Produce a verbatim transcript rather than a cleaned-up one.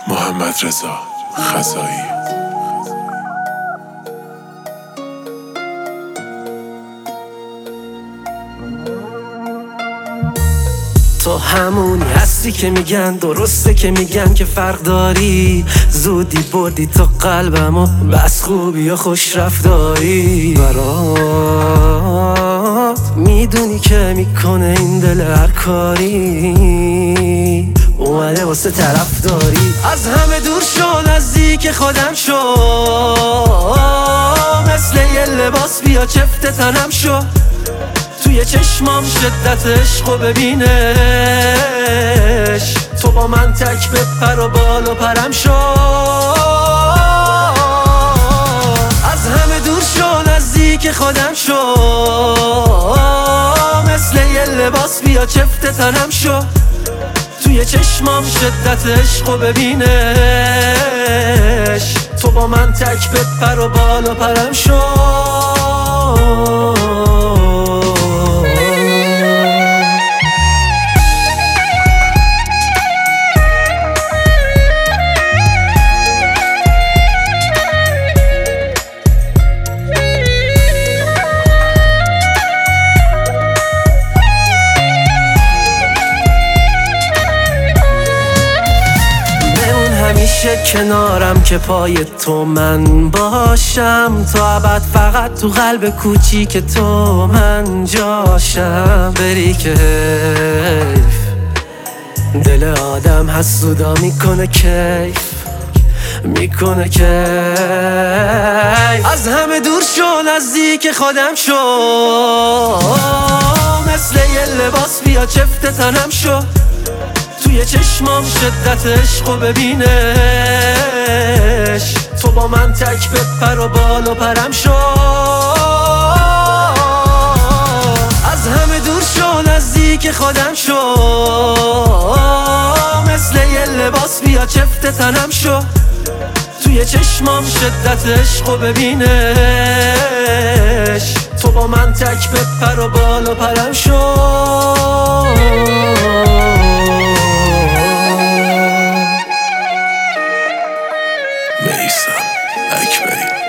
محمد رضا خزایی. تو همونی هستی که میگن، درسته که میگن که فرق داری. زودی بردی تو قلبمو، بس خوبی و خوش رفتاری. برات میدونی که میکنه این دل هر کاری، اومده واسه طرف داری. از همه دور شو، نزدیک خودم شو، مثل یه لباس بیا چفت تنم شو. توی چشمام شدت عشقو ببینش، تو با من تک بپر و بال و پرم شو. از همه دور شو، نزدیک خودم شو، مثل یه لباس بیا چفت تنم شو. توی چشمام شدت عشقو ببینش، تو با من تک بپر و بال و پرم شو. همیشه کنارم که پای تو من باشم، تا ابد فقط تو قلب کوچیک تو من جاشم. بری که حیف، دل آدم حسودا میکنه کیف، میکنه کیف. از همه دور شو، نزدیک خودم شو، مثل یه لباس بیا چفت تنم شو. توی چشمام شدت عشقو ببینش، تو با من تک بپر و بال و پرم شو. از همه دور شو، نزدیک خودم شو، مثل یه لباس بیا چفت تنم شو. توی چشمام شدت عشقو ببینش، تو با من تک بپر و بال و پرم شو. میثم اکبری.